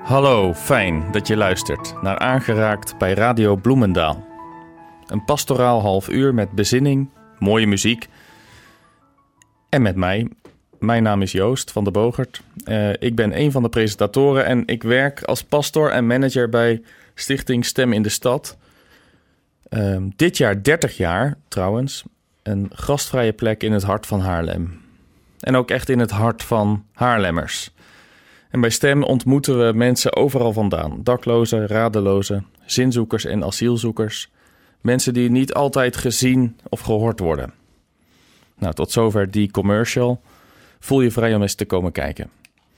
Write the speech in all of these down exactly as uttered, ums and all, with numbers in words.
Hallo, fijn dat je luistert naar Aangeraakt bij Radio Bloemendaal. Een pastoraal half uur met bezinning, mooie muziek en met mij. Mijn naam is Joost van der Bogert. Uh, ik ben een van de presentatoren en ik werk als pastor en manager bij Stichting Stem in de Stad. Uh, dit jaar dertig jaar trouwens, een gastvrije plek in het hart van Haarlem. En ook echt in het hart van Haarlemmers. En bij Stem ontmoeten we mensen overal vandaan. Daklozen, radelozen, zinzoekers en asielzoekers. Mensen die niet altijd gezien of gehoord worden. Nou, tot zover die commercial. Voel je vrij om eens te komen kijken.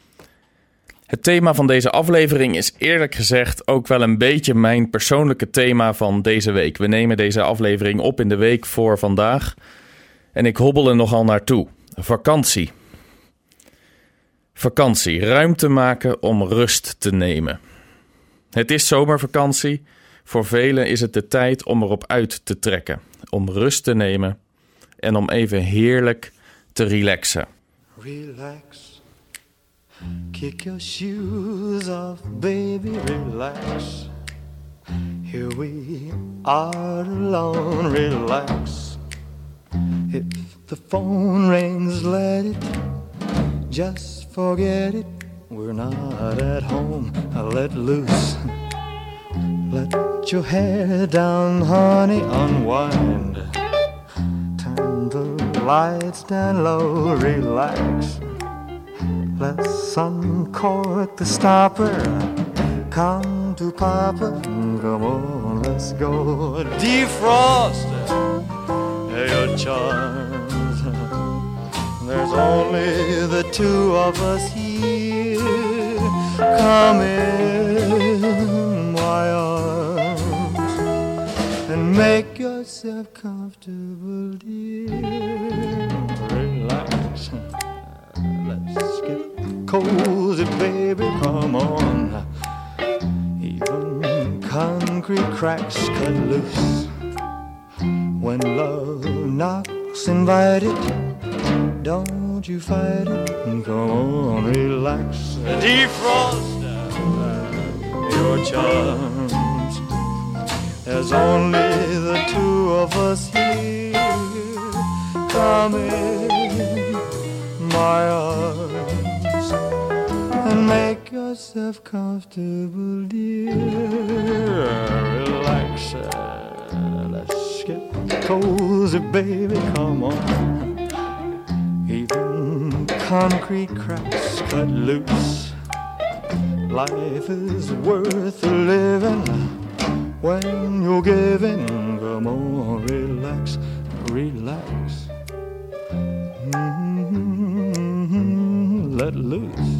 Het thema van deze aflevering is eerlijk gezegd ook wel een beetje mijn persoonlijke thema van deze week. We nemen deze aflevering op in de week voor vandaag. En ik hobbel er nogal naartoe. Vakantie. Vakantie, ruimte maken om rust te nemen. Het is zomervakantie. Voor velen is het de tijd om erop uit te trekken. Om rust te nemen en om even heerlijk te relaxen. Relax. Kick your shoes off, baby, relax. Here we are alone, relax. If the phone rings, let it just forget it, we're not at home. Let loose. Let your hair down, honey, unwind. Turn the lights down low, relax. Let's uncork the stopper. Come to Papa, come on, let's go. Defrost your charms. There's only the two of us here. Come in my arms and make yourself comfortable, dear. Relax. Let's get cozy, baby, come on. Even concrete cracks cut loose. When love knocks, invite it. Don't you fight it, come on, relax. Defrost your charms. There's only the two of us here. Come in my arms and make yourself comfortable, dear. Relax, let's get cozy, baby, come on. Even concrete cracks cut loose. Life is worth living when you're giving. Come on, relax, relax. Mm-hmm. Let loose.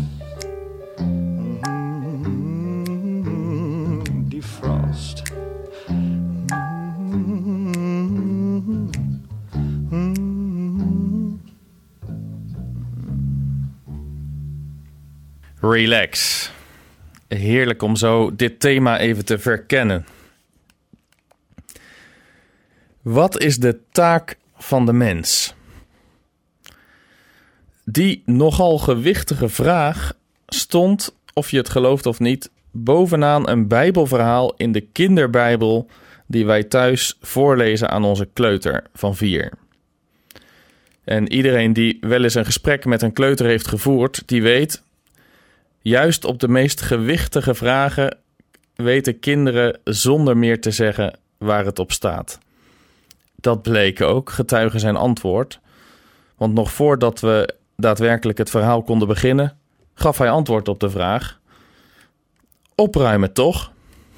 Mm-hmm. Defrost. Relax. Heerlijk om zo dit thema even te verkennen. Wat is de taak van de mens? Die nogal gewichtige vraag stond, of je het gelooft of niet, bovenaan een Bijbelverhaal in de kinderbijbel die wij thuis voorlezen aan onze kleuter van vier. En iedereen die wel eens een gesprek met een kleuter heeft gevoerd, die weet, juist op de meest gewichtige vragen weten kinderen zonder meer te zeggen waar het op staat. Dat bleek ook, getuige zijn antwoord. Want nog voordat we daadwerkelijk het verhaal konden beginnen, gaf hij antwoord op de vraag: opruimen toch?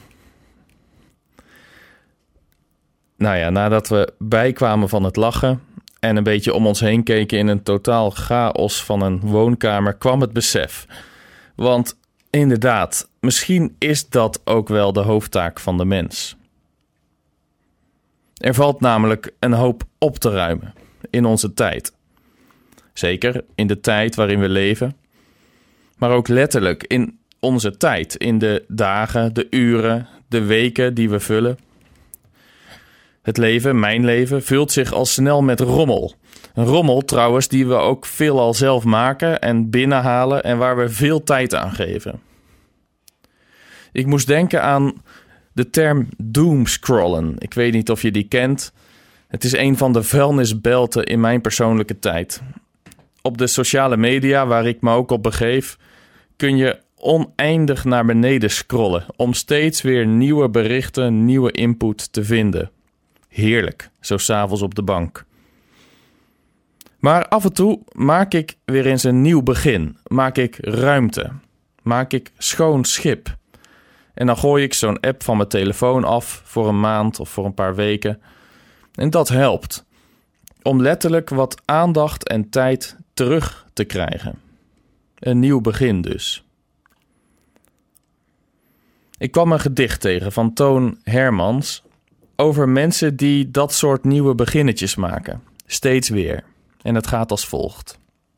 Nou ja, nadat we bijkwamen van het lachen en een beetje om ons heen keken in een totaal chaos van een woonkamer, kwam het besef. Want inderdaad, misschien is dat ook wel de hoofdtaak van de mens. Er valt namelijk een hoop op te ruimen in onze tijd. Zeker in de tijd waarin we leven, maar ook letterlijk in onze tijd, in de dagen, de uren, de weken die we vullen. Het leven, mijn leven, vult zich al snel met rommel. Een rommel trouwens die we ook veelal zelf maken en binnenhalen en waar we veel tijd aan geven. Ik moest denken aan de term doomscrollen. Ik weet niet of je die kent. Het is een van de vuilnisbelten in mijn persoonlijke tijd. Op de sociale media, waar ik me ook op begeef, kun je oneindig naar beneden scrollen om steeds weer nieuwe berichten, nieuwe input te vinden. Heerlijk, zo 's avonds op de bank. Maar af en toe maak ik weer eens een nieuw begin. Maak ik ruimte. Maak ik schoon schip. En dan gooi ik zo'n app van mijn telefoon af voor een maand of voor een paar weken. En dat helpt. Om letterlijk wat aandacht en tijd terug te krijgen. Een nieuw begin dus. Ik kwam een gedicht tegen van Toon Hermans over mensen die dat soort nieuwe beginnetjes maken. Steeds weer. En het gaat als volgt.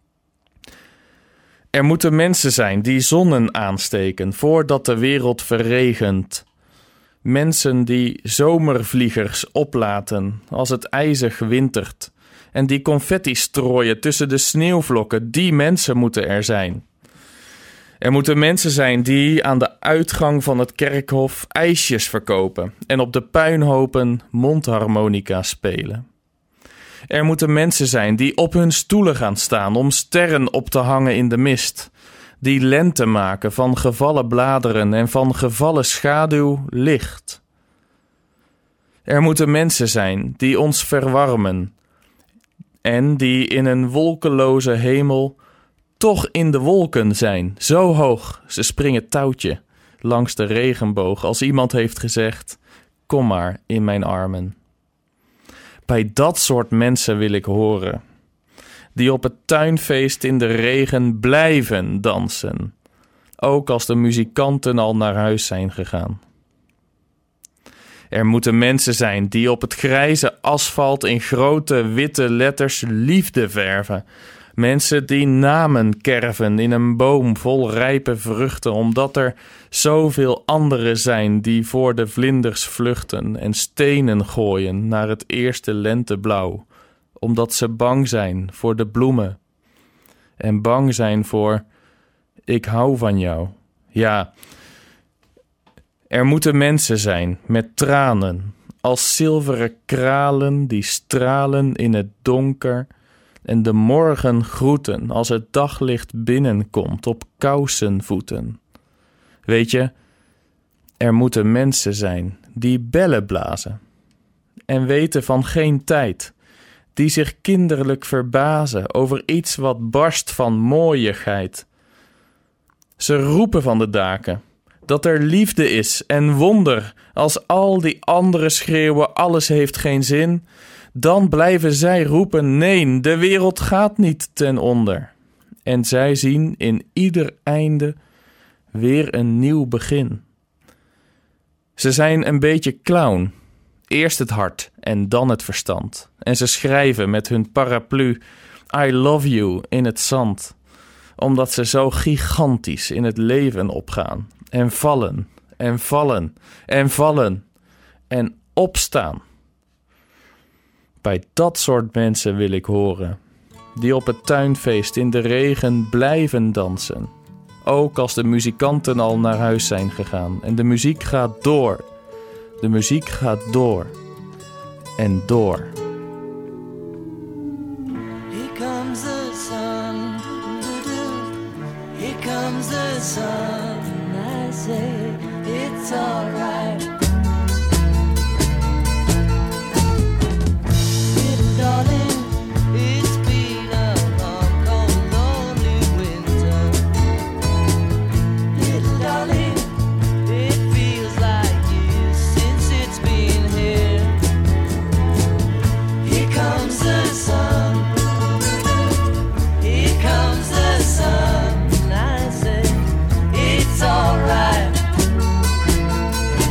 Er moeten mensen zijn die zonnen aansteken voordat de wereld verregent. Mensen die zomervliegers oplaten als het ijzig wintert. En die confetti strooien tussen de sneeuwvlokken. Die mensen moeten er zijn. Er moeten mensen zijn die aan de uitgang van het kerkhof ijsjes verkopen en op de puinhopen mondharmonica spelen. Er moeten mensen zijn die op hun stoelen gaan staan om sterren op te hangen in de mist, die lente maken van gevallen bladeren en van gevallen schaduw licht. Er moeten mensen zijn die ons verwarmen en die in een wolkeloze hemel toch in de wolken zijn, zo hoog, ze springen touwtje langs de regenboog als iemand heeft gezegd, kom maar in mijn armen. Bij dat soort mensen wil ik horen, die op het tuinfeest in de regen blijven dansen, ook als de muzikanten al naar huis zijn gegaan. Er moeten mensen zijn die op het grijze asfalt in grote witte letters liefde verven. Mensen die namen kerven in een boom vol rijpe vruchten, omdat er zoveel anderen zijn die voor de vlinders vluchten en stenen gooien naar het eerste lenteblauw, omdat ze bang zijn voor de bloemen en bang zijn voor ik hou van jou. Ja, er moeten mensen zijn met tranen als zilveren kralen die stralen in het donker en de morgen groeten als het daglicht binnenkomt op kousenvoeten. Weet je, er moeten mensen zijn die bellen blazen en weten van geen tijd, die zich kinderlijk verbazen over iets wat barst van mooiigheid. Ze roepen van de daken dat er liefde is en wonder als al die anderen schreeuwen alles heeft geen zin. Dan blijven zij roepen, nee, de wereld gaat niet ten onder. En zij zien in ieder einde weer een nieuw begin. Ze zijn een beetje clown. Eerst het hart en dan het verstand. En ze schrijven met hun paraplu I love you in het zand. Omdat ze zo gigantisch in het leven opgaan. En vallen, en vallen, en vallen. En opstaan. Bij dat soort mensen wil ik horen, die op het tuinfeest in de regen blijven dansen. Ook als de muzikanten al naar huis zijn gegaan. En de muziek gaat door. De muziek gaat door. En door. Here comes the sun. Here comes the sun. I say it's alright. Darling, it's been a long, cold, lonely winter. Little darling, it feels like years since it's been here. Here comes the sun. Here comes the sun. I say it's alright.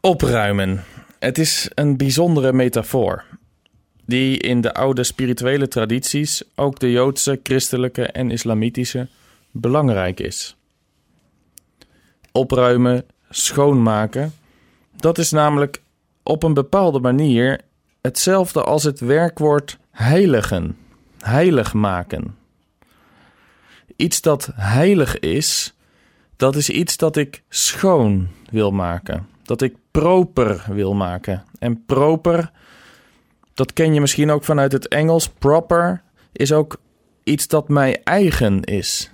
Opruimen. Het is een bijzondere metafoor, die in de oude spirituele tradities, ook de Joodse, christelijke en islamitische, belangrijk is. Opruimen, schoonmaken, dat is namelijk op een bepaalde manier hetzelfde als het werkwoord heiligen, heilig maken. Iets dat heilig is, dat is iets dat ik schoon wil maken, dat ik proper wil maken. En proper, dat ken je misschien ook vanuit het Engels. Proper is ook iets dat mij eigen is.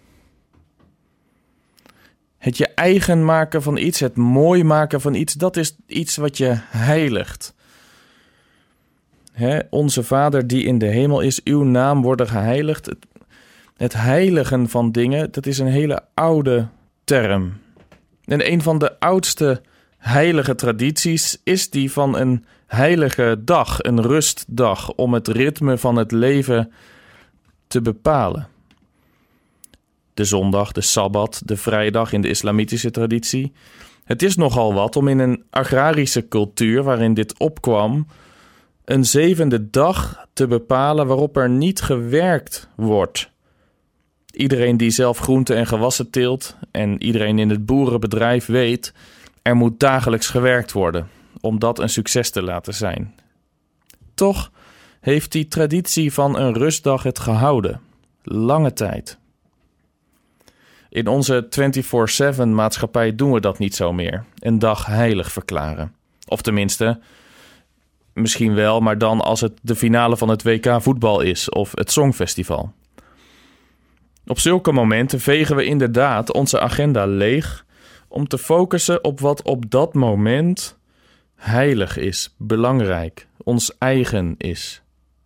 Het je eigen maken van iets, het mooi maken van iets, dat is iets wat je heiligt. Hè, onze Vader die in de hemel is, uw naam worden geheiligd. Het, het heiligen van dingen, dat is een hele oude term. En een van de oudste heilige tradities is die van een heilige dag, een rustdag, om het ritme van het leven te bepalen. De zondag, de sabbat, de vrijdag in de islamitische traditie. Het is nogal wat om in een agrarische cultuur waarin dit opkwam een zevende dag te bepalen waarop er niet gewerkt wordt. Iedereen die zelf groenten en gewassen teelt en iedereen in het boerenbedrijf weet, er moet dagelijks gewerkt worden om dat een succes te laten zijn. Toch heeft die traditie van een rustdag het gehouden, lange tijd. In onze vierentwintig zeven maatschappij doen we dat niet zo meer, een dag heilig verklaren. Of tenminste, misschien wel, maar dan als het de finale van het W K voetbal is of het Songfestival. Op zulke momenten vegen we inderdaad onze agenda leeg om te focussen op wat op dat moment heilig is, belangrijk, ons eigen is.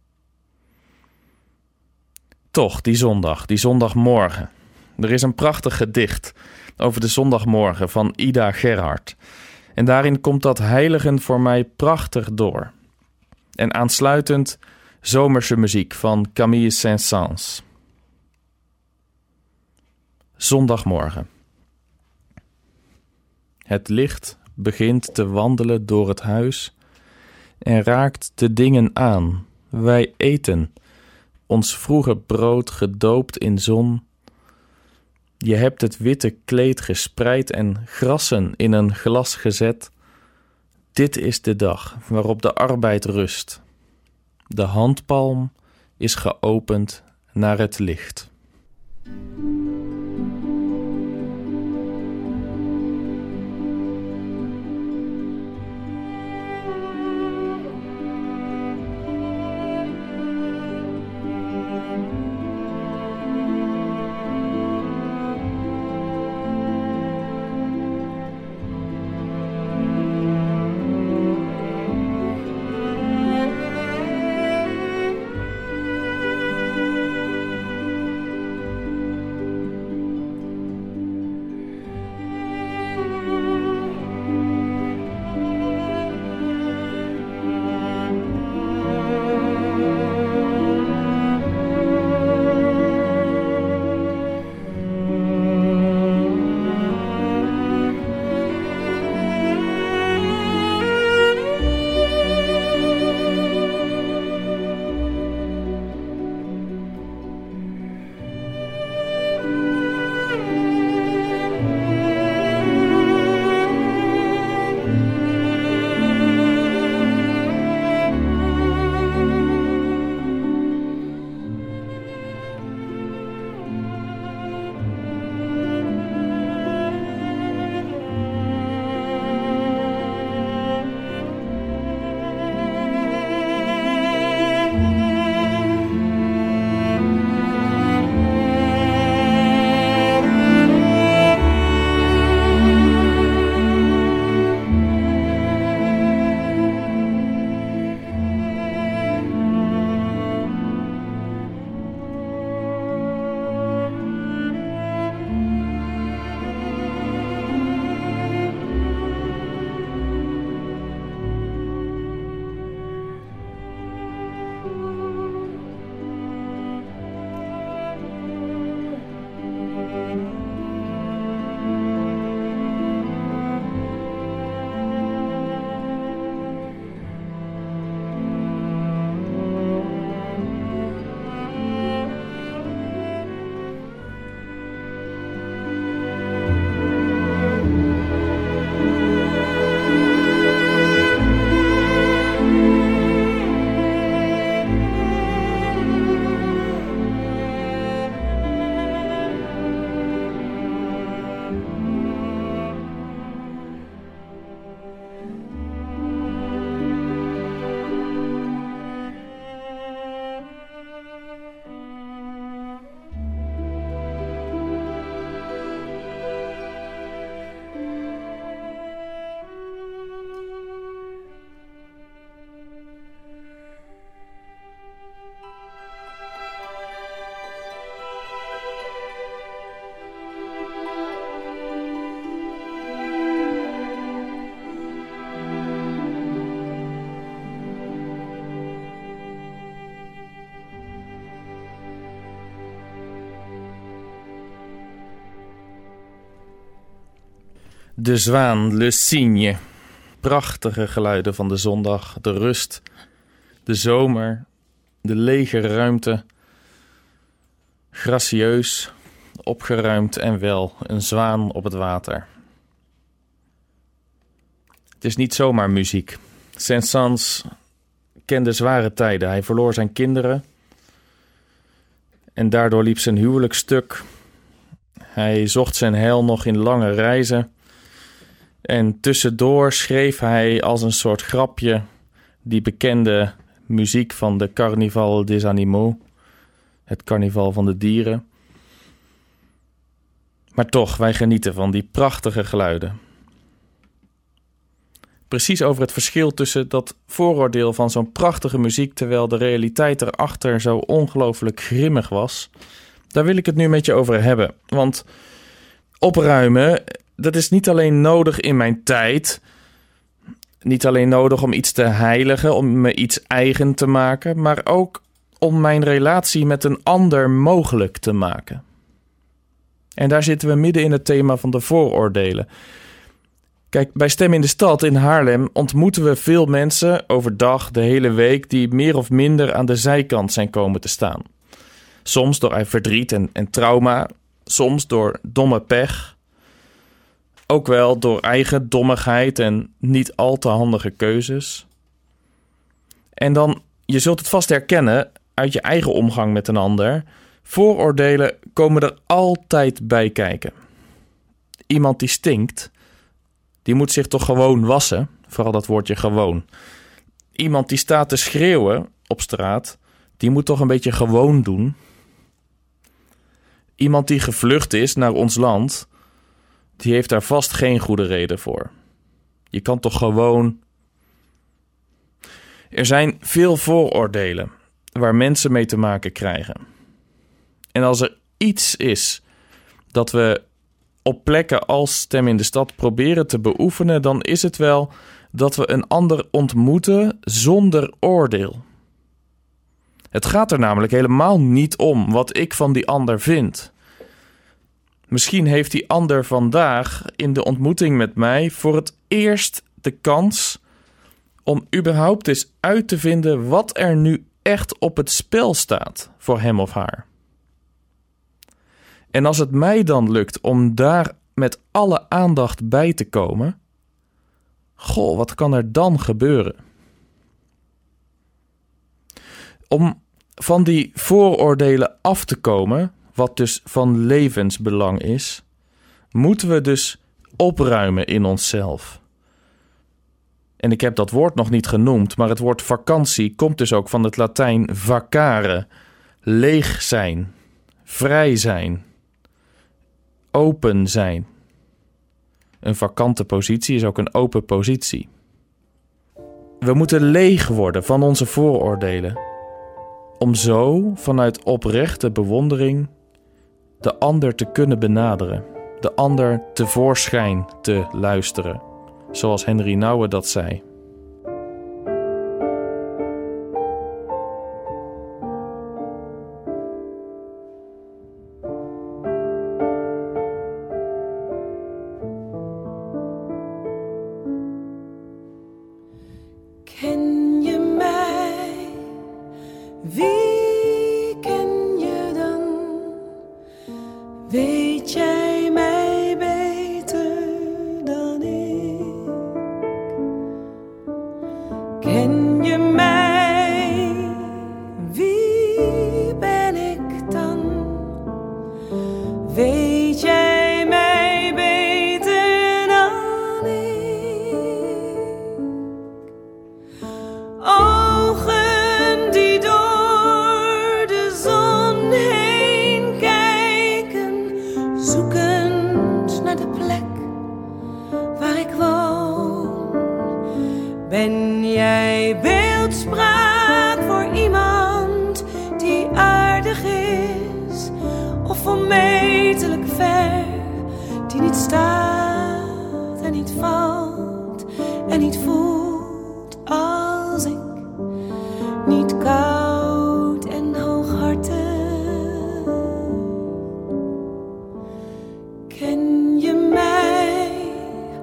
Toch, die zondag, die zondagmorgen. Er is een prachtig gedicht over de zondagmorgen van Ida Gerhard. En daarin komt dat heiligen voor mij prachtig door. En aansluitend zomerse muziek van Camille Saint-Saëns. Zondagmorgen. Het licht begint te wandelen door het huis en raakt de dingen aan. Wij eten, ons vroege brood gedoopt in zon. Je hebt het witte kleed gespreid en grassen in een glas gezet. Dit is de dag waarop de arbeid rust. De handpalm is geopend naar het licht. De zwaan, Le Cygne. Prachtige geluiden van de zondag, de rust, de zomer, de lege ruimte. Gracieus, opgeruimd en wel, een zwaan op het water. Het is niet zomaar muziek. Saint-Saëns kende zware tijden. Hij verloor zijn kinderen en daardoor liep zijn huwelijk stuk. Hij zocht zijn heil nog in lange reizen. En tussendoor schreef hij als een soort grapje die bekende muziek van de Carnival des Animaux, het carnaval van de dieren. Maar toch, wij genieten van die prachtige geluiden. Precies over het verschil tussen dat vooroordeel van zo'n prachtige muziek, terwijl de realiteit erachter zo ongelooflijk grimmig was. Daar wil ik het nu met je over hebben. Want opruimen, dat is niet alleen nodig in mijn tijd. Niet alleen nodig om iets te heiligen, om me iets eigen te maken, maar ook om mijn relatie met een ander mogelijk te maken. En daar zitten we midden in het thema van de vooroordelen. Kijk, bij Stem in de Stad in Haarlem ontmoeten we veel mensen overdag, de hele week, die meer of minder aan de zijkant zijn komen te staan. Soms door verdriet en, en trauma, soms door domme pech. Ook wel door eigen dommigheid en niet al te handige keuzes. En dan, je zult het vast herkennen uit je eigen omgang met een ander. Vooroordelen komen er altijd bij kijken. Iemand die stinkt, die moet zich toch gewoon wassen? Vooral dat woordje gewoon. Iemand die staat te schreeuwen op straat, die moet toch een beetje gewoon doen? Iemand die gevlucht is naar ons land, die heeft daar vast geen goede reden voor. Je kan toch gewoon... Er zijn veel vooroordelen waar mensen mee te maken krijgen. En als er iets is dat we op plekken als Stem in de Stad proberen te beoefenen, dan is het wel dat we een ander ontmoeten zonder oordeel. Het gaat er namelijk helemaal niet om wat ik van die ander vind. Misschien heeft die ander vandaag in de ontmoeting met mij voor het eerst de kans om überhaupt eens uit te vinden wat er nu echt op het spel staat voor hem of haar. En als het mij dan lukt om daar met alle aandacht bij te komen, goh, wat kan er dan gebeuren? Om van die vooroordelen af te komen, wat dus van levensbelang is, moeten we dus opruimen in onszelf. En ik heb dat woord nog niet genoemd, maar het woord vakantie komt dus ook van het Latijn vacare, leeg zijn, vrij zijn, open zijn. Een vakante positie is ook een open positie. We moeten leeg worden van onze vooroordelen, om zo vanuit oprechte bewondering de ander te kunnen benaderen, de ander tevoorschijn te luisteren, zoals Henry Nouwen dat zei. Ken je mij? Wie ken je dan? Weet jij mij beter dan ik? Ken je mij? Wie ben ik dan? Weet jij mij beter dan ik? Ogen die door de zon heen kijken, zoekend naar de plek waar ik woon. Ben jij beeldspraak voor iemand die aardig is, of onmetelijk ver, die niet staat en niet valt en niet voelt als ik, niet koud en hooghartig? Ken je mij?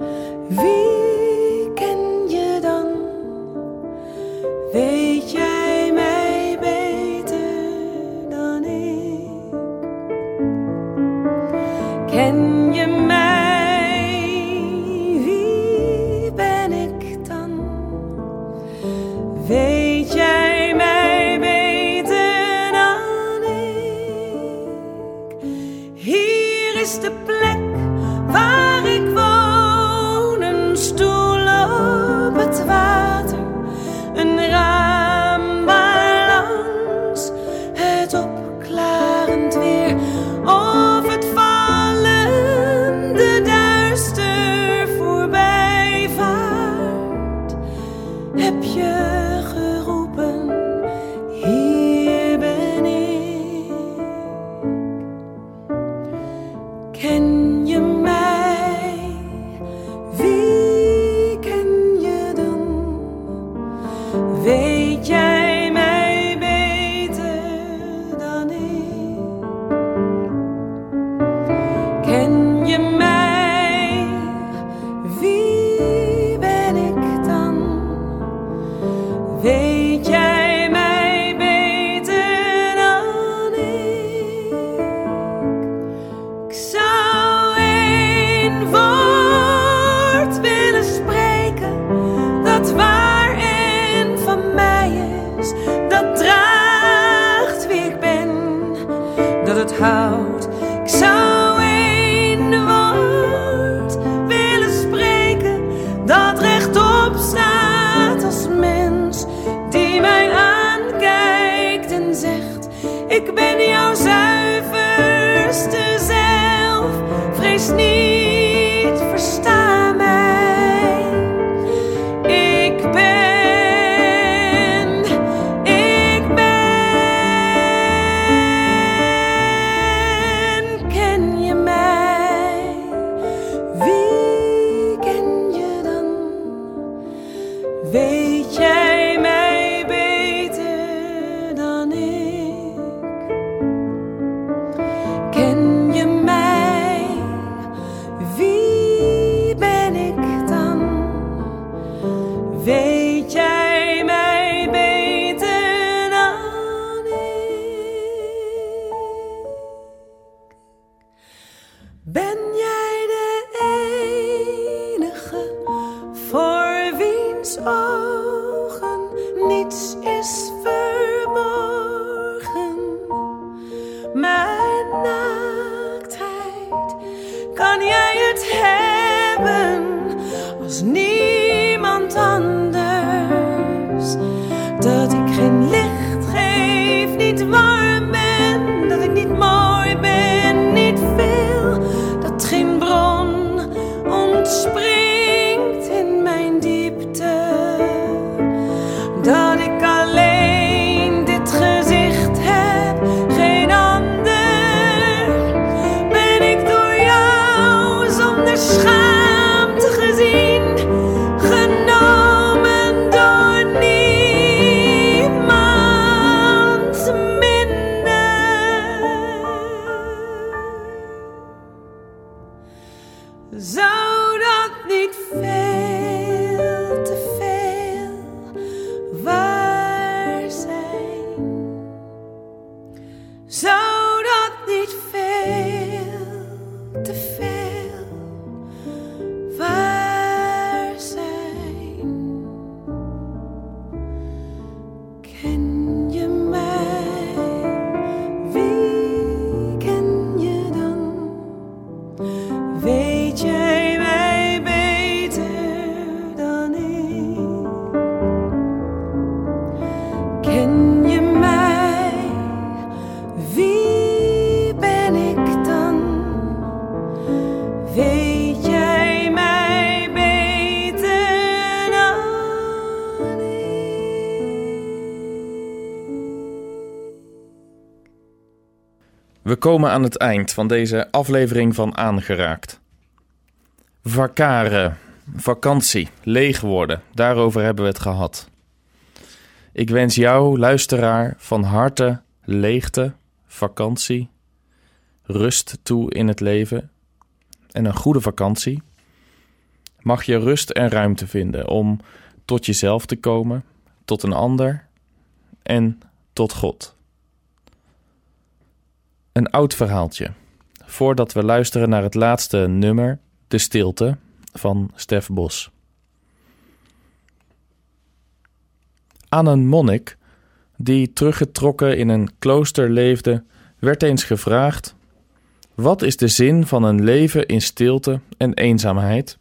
Weet jij mij beter dan ik? Ken je mij? Wie ben ik dan? Weet jij mij beter dan ik? Hier is de plek waar ik woon, een stoel op het water, een raam waar langs het opklarend weer of het vallende duister voorbij vaart. Heb je geroepen, hier ben ik. Ken je mij? Wie ken je dan? Weet jij mij beter dan ik? Ken je mij? Wie ben ik dan? Weet jij mij beter dan ik? Ik zou één woord willen spreken dat waar en van mij is, dat draagt wie ik ben, dat het houdt. Ik zou één woord willen spreken dat rechtop staat als mens, die mij aankijkt en zegt: ik ben jouw zuiverste zelf. Vrees niet, versta mij. Ik ben, ik ben. Ken je mij? Wie ken je dan? Weet jij mij beter dan ik? Ken je mij? Wie ben ik dan? Weet jij mij beter dan ik? Ben jij de enige voor wiens ogen niets is verborgen? Mijn naaktheid, kan jij het hebben als niemand anders? Dat ik geen licht geef, niet warm ben, dat ik niet mooi ben, niet veel, dat geen bron ontspringt in mijn diepte, dat ik alleen dit gezicht heb, geen ander. Ben ik door jou zonder schaamte gezien, genomen door niemand minder? Zou dat niet veel te veel waar zijn? Zou dat niet veel te veel waar zijn? Ken je mij? Wie ken je dan? Weet jij mij beter dan ik? Ken je mij? Wie ben ik dan? Weet jij mij beter dan ik? We komen aan het eind van deze aflevering van Aangeraakt. Vakaren, vakantie, leeg worden, daarover hebben we het gehad. Ik wens jou, luisteraar, van harte leegte, vakantie, rust toe in het leven en een goede vakantie. Mag je rust en ruimte vinden om tot jezelf te komen, tot een ander en tot God. Een oud verhaaltje, voordat we luisteren naar het laatste nummer, De Stilte, van Stef Bos. Aan een monnik, die teruggetrokken in een klooster leefde, werd eens gevraagd: wat is de zin van een leven in stilte en eenzaamheid?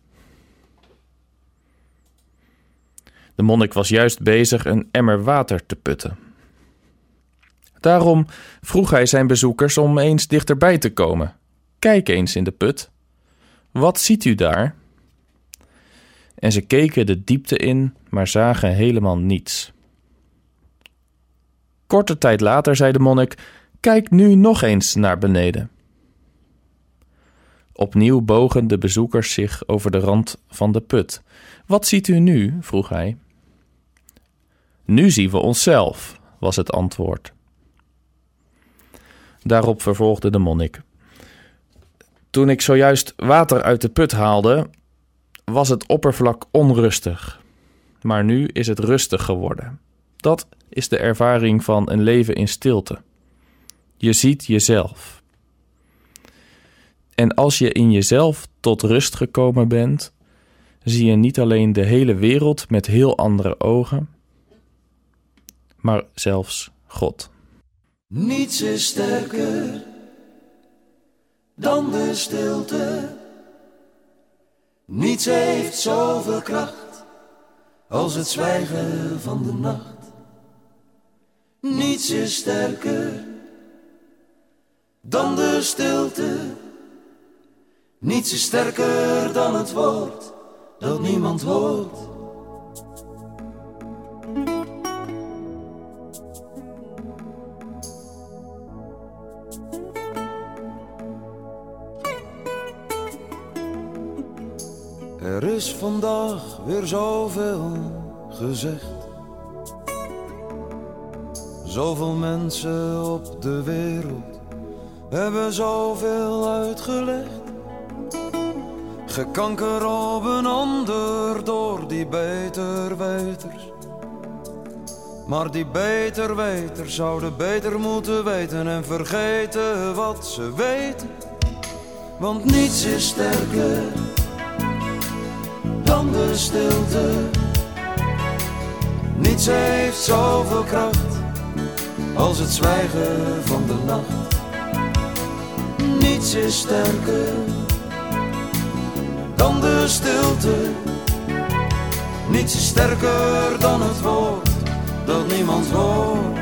De monnik was juist bezig een emmer water te putten. Daarom vroeg hij zijn bezoekers om eens dichterbij te komen. Kijk eens in de put. Wat ziet u daar? En ze keken de diepte in, maar zagen helemaal niets. Korte tijd later zei de monnik: kijk nu nog eens naar beneden. Opnieuw bogen de bezoekers zich over de rand van de put. Wat ziet u nu? Vroeg hij. Nu zien we onszelf, was het antwoord. Daarop vervolgde de monnik: toen ik zojuist water uit de put haalde, was het oppervlak onrustig. Maar nu is het rustig geworden. Dat is de ervaring van een leven in stilte. Je ziet jezelf. En als je in jezelf tot rust gekomen bent, zie je niet alleen de hele wereld met heel andere ogen, maar zelfs God. Niets is sterker dan de stilte. Niets heeft zoveel kracht als het zwijgen van de nacht. Niets is sterker dan de stilte. Niets is sterker dan het woord dat niemand hoort. Er is vandaag weer zoveel gezegd. Zoveel mensen op de wereld hebben zoveel uitgelegd. Gekanker op een ander door die beterweters. Maar die beterweters zouden beter moeten weten en vergeten wat ze weten. Want niets is sterker dan de stilte. Niets heeft zoveel kracht als het zwijgen van de nacht. Niets is sterker dan de stilte. Niets is sterker dan het woord dat niemand hoort.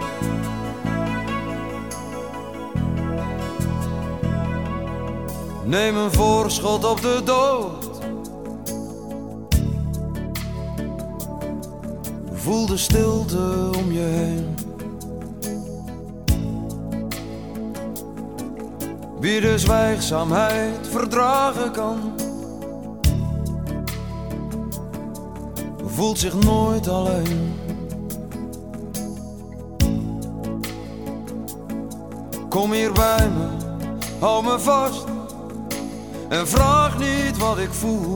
Neem een voorschot op de dood. Voel de stilte om je heen. Wie de zwijgzaamheid verdragen kan, voelt zich nooit alleen. Kom hier bij me, hou me vast en vraag niet wat ik voel.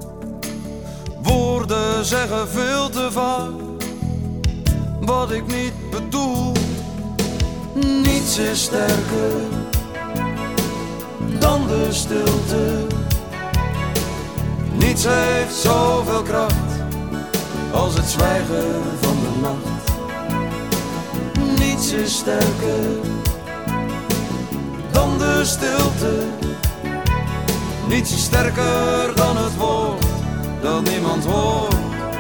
Woorden zeggen veel te vaak wat ik niet bedoel. Niets is sterker dan de stilte. Niets heeft zoveel kracht als het zwijgen van de nacht. Niets is sterker dan de stilte. Niets is sterker dan het woord dat niemand hoort.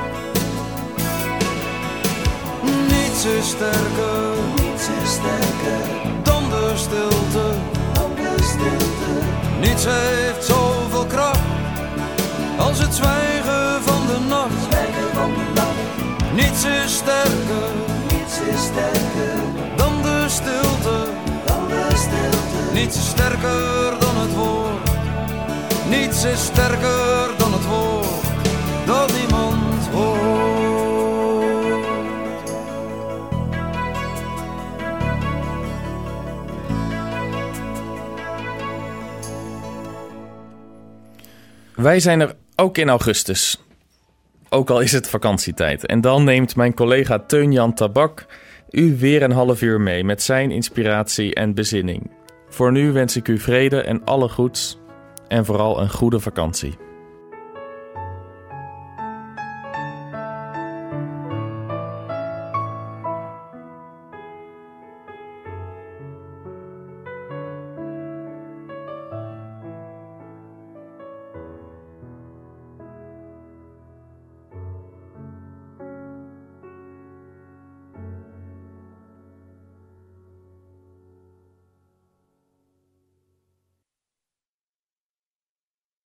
Niets is sterker, niets is sterker dan de stilte. Dan de stilte. Niets heeft zoveel kracht als het zwijgen van de nacht. Zwijgen van de nacht. Niets is sterker, niets is sterker dan de stilte. Dan de stilte. Niets is sterker dan het woord. Niets is sterker dan het woord dat niemand hoort. Wij zijn er ook in augustus. Ook al is het vakantietijd. En dan neemt mijn collega Teun-Jan Tabak u weer een half uur mee met zijn inspiratie en bezinning. Voor nu wens ik u vrede en alle goeds en vooral een goede vakantie.